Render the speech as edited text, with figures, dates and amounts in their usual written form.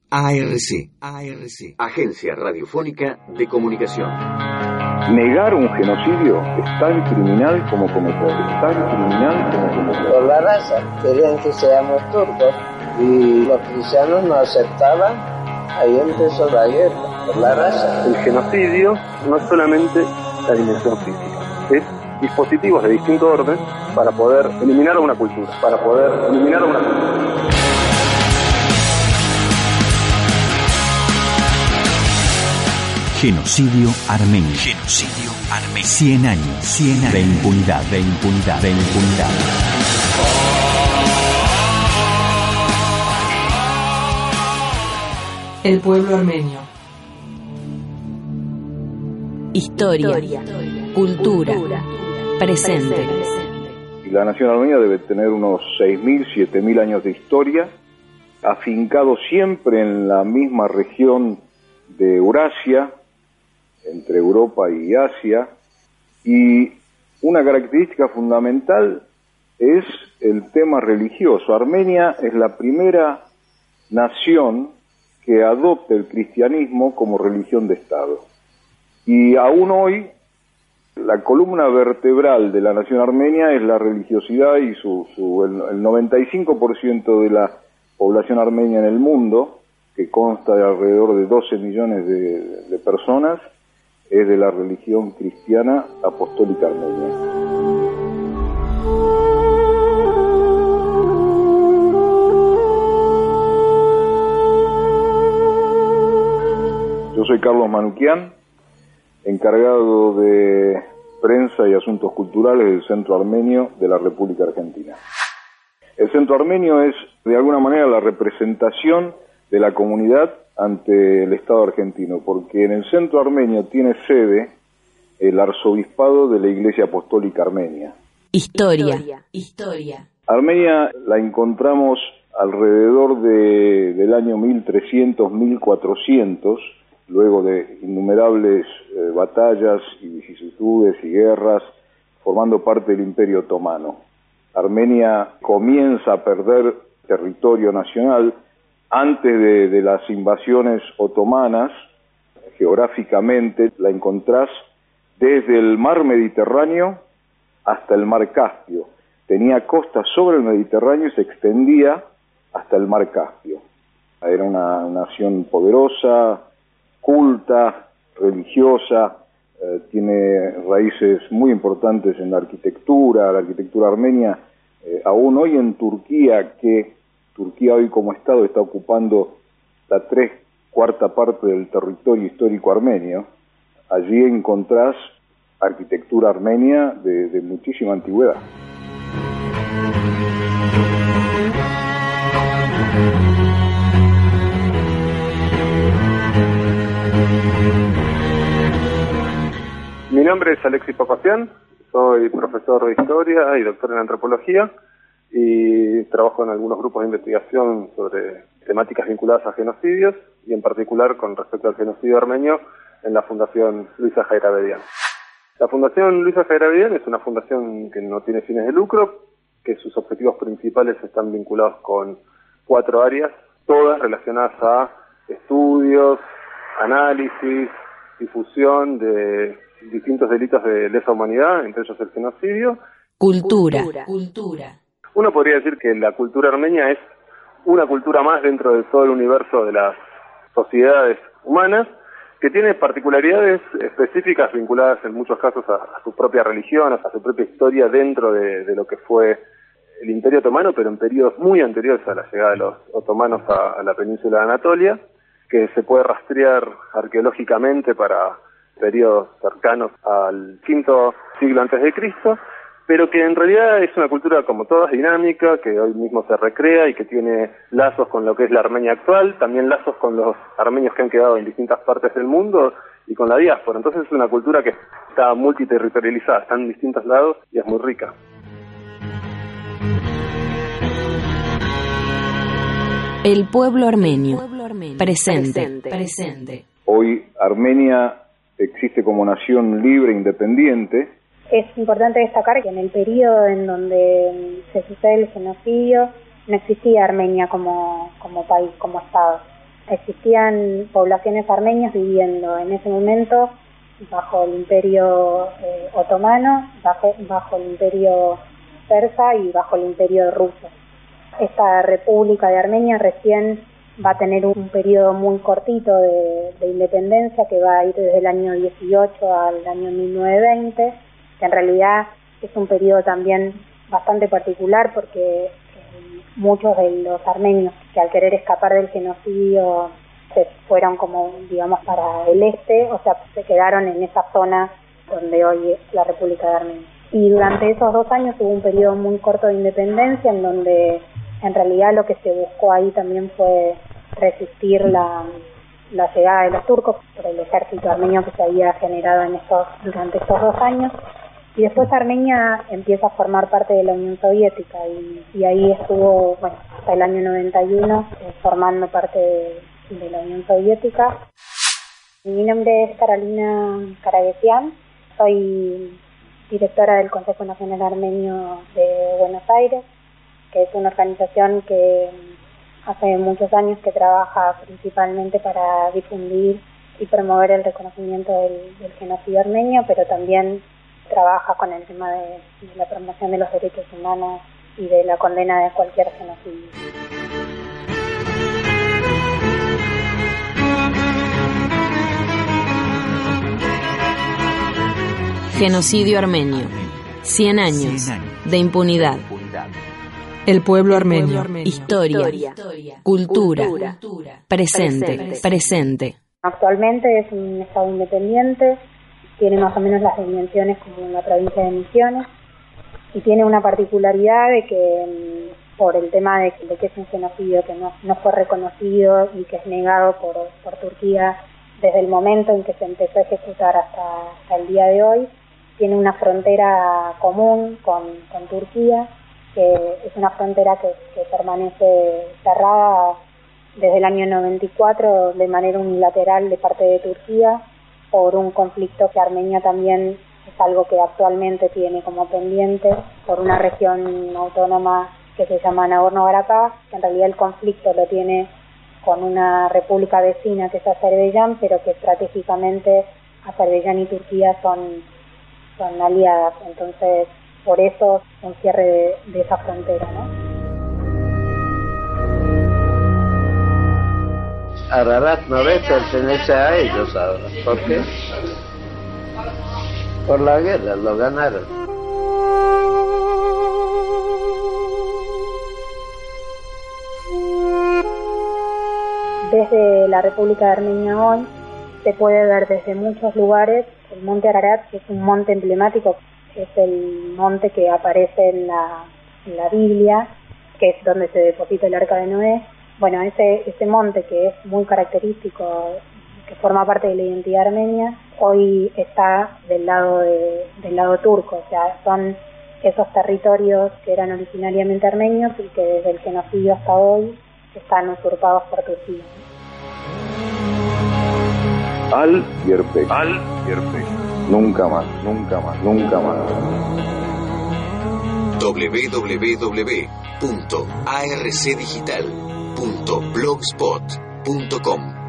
ARC, Agencia Radiofónica de Comunicación. Negar un genocidio es tan criminal como cometerlo. Por la raza, querían que seamos turcos y los cristianos no aceptaban, ahí empezó la guerra, por la raza. El genocidio no es solamente la dimensión física, es dispositivos de distinto orden para poder eliminar a una cultura, Genocidio armenio. 100 años de impunidad. El pueblo armenio. Historia, cultura, presente. Y la nación armenia debe tener unos 6.000, 7.000 años de historia, afincado siempre en la misma región de Eurasia, entre Europa y Asia, y una característica fundamental es el tema religioso. Armenia es la primera nación que adopta el cristianismo como religión de Estado. Y aún hoy, la columna vertebral de la nación armenia es la religiosidad y el 95% de la población armenia en el mundo, que consta de alrededor de 12 millones de personas, es de la religión cristiana apostólica armenia. Yo soy Carlos Manuquian, encargado de prensa y asuntos culturales del Centro Armenio de la República Argentina. El Centro Armenio es, de alguna manera, la representación de la comunidad ante el Estado argentino, porque en el Centro Armenio tiene sede el arzobispado de la Iglesia Apostólica Armenia. Historia. Armenia la encontramos alrededor del año 1300-1400, luego de innumerables batallas y vicisitudes y guerras, formando parte del Imperio Otomano. Armenia comienza a perder territorio nacional antes de las invasiones otomanas. Geográficamente la encontrás desde el mar Mediterráneo hasta el mar Caspio. Tenía costa sobre el Mediterráneo y se extendía hasta el mar Caspio. Era una nación poderosa, culta, religiosa, tiene raíces muy importantes en la arquitectura armenia, aún hoy en Turquía, que Turquía hoy como Estado está ocupando la 3/4 parte del territorio histórico armenio. Allí encontrás arquitectura armenia de muchísima antigüedad. Mi nombre es Alexis Papasian, soy profesor de historia y doctor en antropología y trabajo en algunos grupos de investigación sobre temáticas vinculadas a genocidios y en particular con respecto al genocidio armenio en la Fundación Luisa Hayrabbedian. La Fundación Luisa Hayrabbedian es una fundación que no tiene fines de lucro, que sus objetivos principales están vinculados con 4 áreas, todas relacionadas a estudios, análisis, difusión de distintos delitos de lesa humanidad, entre ellos el genocidio. Cultura. Uno podría decir que la cultura armenia es una cultura más dentro de todo el universo de las sociedades humanas, que tiene particularidades específicas vinculadas en muchos casos a su propia religión, a su propia historia dentro de lo que fue el Imperio Otomano, pero en periodos muy anteriores a la llegada de los otomanos a la península de Anatolia, que se puede rastrear arqueológicamente para periodos cercanos al V siglo antes de Cristo, pero que en realidad es una cultura como todas dinámica, que hoy mismo se recrea y que tiene lazos con lo que es la Armenia actual, también lazos con los armenios que han quedado en distintas partes del mundo y con la diáspora. Entonces es una cultura que está multiterritorializada, está en distintos lados y es muy rica. El pueblo armenio. Presente. Hoy Armenia existe como nación libre e independiente. Es importante destacar que en el periodo en donde se sucede el genocidio no existía Armenia como país, como Estado. existían poblaciones armenias viviendo en ese momento bajo el Imperio Otomano, bajo el Imperio Persa y bajo el Imperio Ruso. Esta República de Armenia recién va a tener un periodo muy cortito de independencia que va a ir desde el año 18 al año 1920, que en realidad es un periodo también bastante particular porque muchos de los armenios que al querer escapar del genocidio se fueron como, digamos, para el este, o sea, se quedaron en esa zona donde hoy es la República de Armenia. Y durante esos 2 años hubo un periodo muy corto de independencia en donde en realidad lo que se buscó ahí también fue resistir la llegada de los turcos por el ejército armenio que se había generado durante estos 2 años. Y después Armenia empieza a formar parte de la Unión Soviética y ahí estuvo, bueno, hasta el año 91 formando parte de la Unión Soviética. Mi nombre es Carolina Karagesian, soy directora del Consejo Nacional Armenio de Buenos Aires, que es una organización que hace muchos años que trabaja principalmente para difundir y promover el reconocimiento del genocidio armenio, pero también trabaja con el tema de la promoción de los derechos humanos y de la condena de cualquier genocidio. Genocidio armenio. 100 años de impunidad. El pueblo armenio. Historia. Cultura. Presente. Actualmente es un estado independiente. Tiene más o menos las dimensiones como en la provincia de Misiones y tiene una particularidad de que por el tema de que es un genocidio que no fue reconocido y que es negado por Turquía desde el momento en que se empezó a ejecutar hasta el día de hoy, tiene una frontera común con Turquía, que es una frontera que permanece cerrada desde el año 94 de manera unilateral de parte de Turquía, por un conflicto que Armenia también es algo que actualmente tiene como pendiente por una región autónoma que se llama Nagorno-Karabaj, que en realidad el conflicto lo tiene con una república vecina que es Azerbaiyán, pero que estratégicamente Azerbaiyán y Turquía son aliadas, entonces por eso un cierre de esa frontera, ¿no? Ararat no pertenece a ellos ahora. ¿Por qué? Por la guerra, lo ganaron. Desde la República de Armenia hoy se puede ver desde muchos lugares el monte Ararat, que es un monte emblemático, es el monte que aparece en la Biblia, que es donde se deposita el Arca de Noé. Bueno, ese monte que es muy característico, que forma parte de la identidad armenia, hoy está del lado turco, o sea, son esos territorios que eran originariamente armenios y que desde el genocidio hasta hoy están usurpados por Turquía. Al Yerpek. Nunca más. www.arcdigital.blogspot.com